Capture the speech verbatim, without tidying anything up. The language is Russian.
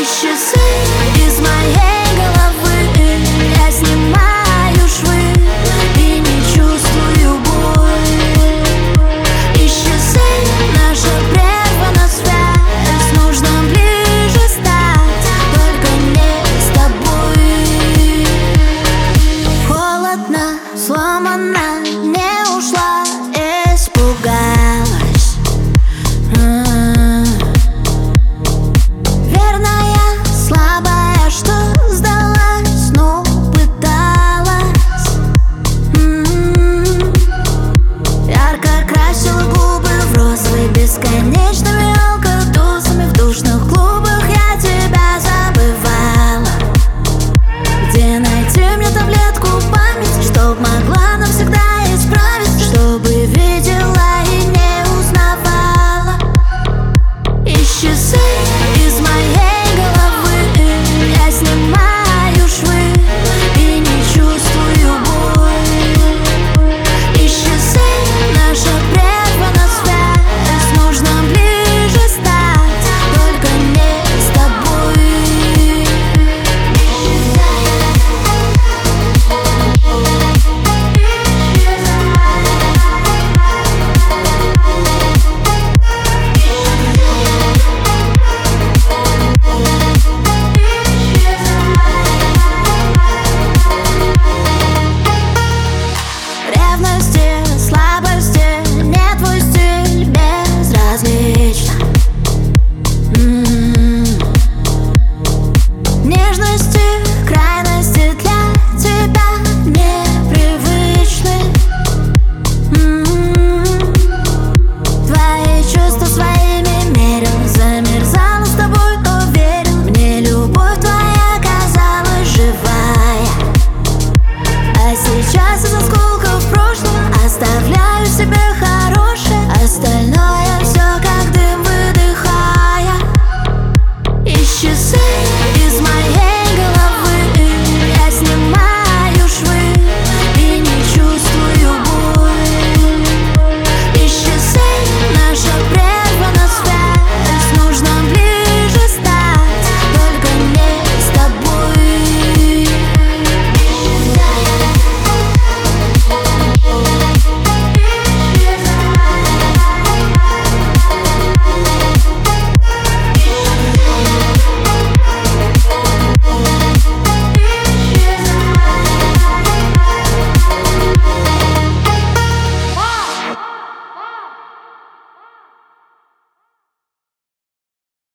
Исчезай из моей головы, я снимаю швы и не чувствую боль. Исчезай, наша прервана связь, нужно ближе стать, только не с тобой. Холодно, сломана, не ушла, испугалась. Верная, слабая, что сдалась, но пыталась. Ярко красила губы в розовый, бесконечными алкотузами. В душных клубах я тебя забывала. Где найти мне таблетку памяти, чтоб могла навсегда исправить, чтобы видела и не узнавала. Исчезай из моей головы, я снимаю